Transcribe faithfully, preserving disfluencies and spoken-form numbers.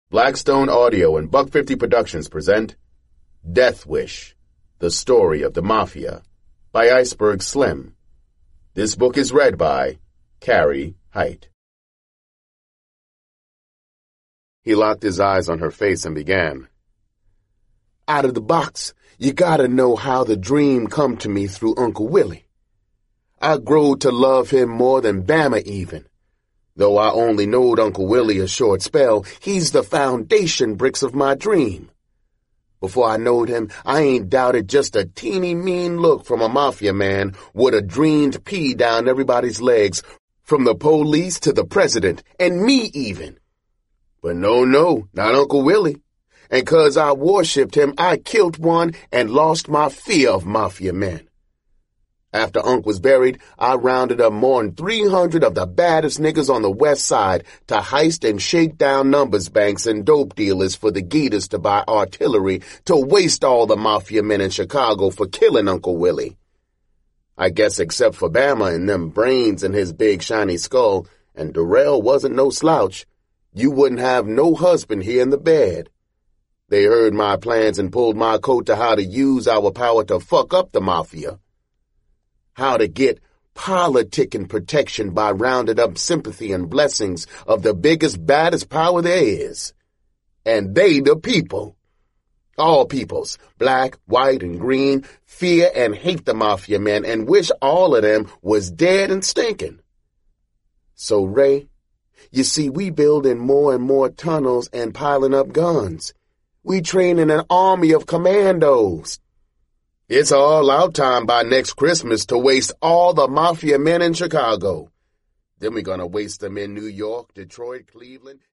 Blackstone Audio and Buck fifty Productions present Death Wish, The Story of the Mafia by Iceberg Slim. This book is read by Carrie Height. He locked his eyes on her face and began. Out of the box, you gotta know how the dream come to me through Uncle Willie. I growed to love him more than Bama even. Though I only knowed Uncle Willie a short spell, he's the foundation bricks of my dream. Before I knowed him, I ain't doubted just a teeny mean look from a mafia man would a dreamed pee down everybody's legs, from the police to the president, and me even. But no, no, not Uncle Willie. And 'cause I worshipped him, I killed one and lost my fear of mafia men. After Unc was buried, I rounded up more than three hundred of the baddest niggas on the west side to heist and shake down numbers banks and dope dealers for the Geeters to buy artillery to waste all the mafia men in Chicago for killing Uncle Willie. I guess except for Bama and them brains in his big shiny skull, and Darrell wasn't no slouch, you wouldn't have no husband here in the bed. They heard my plans and pulled my coat to how to use our power to fuck up the mafia. How to get politicking protection by rounding up sympathy and blessings of the biggest, baddest power there is. And they the people. All peoples, black, white, and green, fear and hate the mafia men and wish all of them was dead and stinking. So, Ray, you see, we building more and more tunnels and piling up guns. We training an army of commandos. It's all out time by next Christmas to waste all the mafia men in Chicago. Then we're gonna waste them in New York, Detroit, Cleveland.